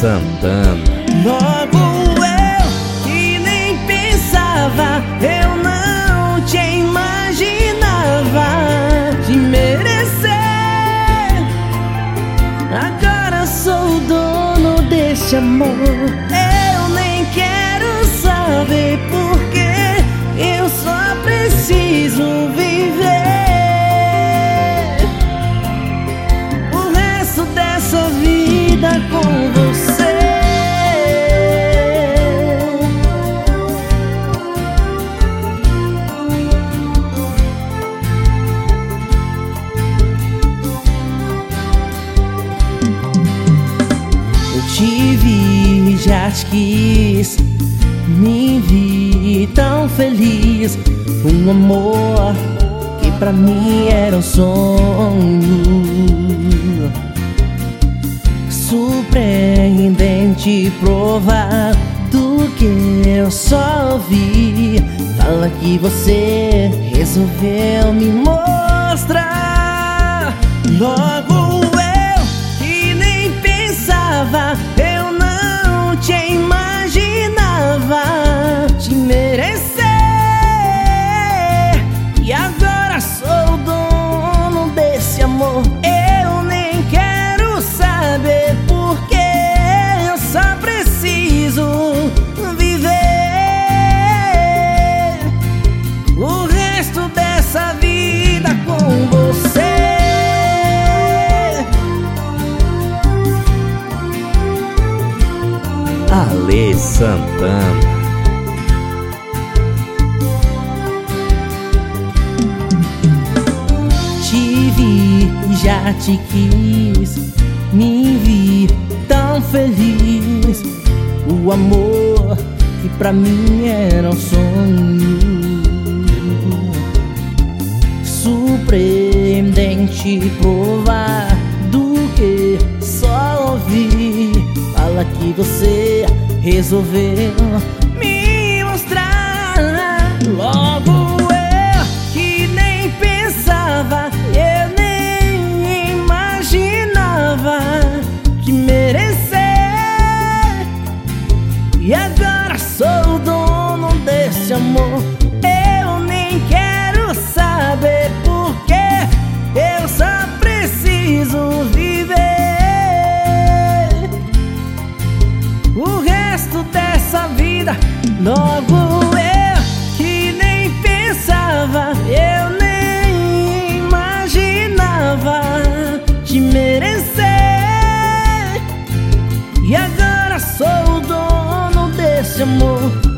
Santana. Logo eu que nem pensava, eu não te imaginava de merecer. Agora sou o dono desse amor. Eu nem quero saber porque eu só preciso viver o resto dessa vida com você. Eu te vi, já te quis, me vi tão feliz. Um amor que pra mim era um sonho. Surpreendente provar do que eu só vi. Fala que você resolveu me mostrar. Logo eu que nem pensava, eu não te imaginava te merecer. E agora sou o dono desse amor. Eu nem quero saber porque eu só preciso viver o resto dessa vida com você. Ale Santana. Te vi, já te quis, me vi tão feliz. O amor que pra mim era um sonho. Surpreendente provar do que só ouvi. Fala que você resolveu me mostrar. Logo eu que nem pensava, eu nem imaginava te merecer. E agora sou o dono desse amor. Eu nem quero saber porque eu só preciso viver o resto dessa vida. Logo eu que nem pensava, eu nem imaginava te merecer. E agora sou o dono desse amor.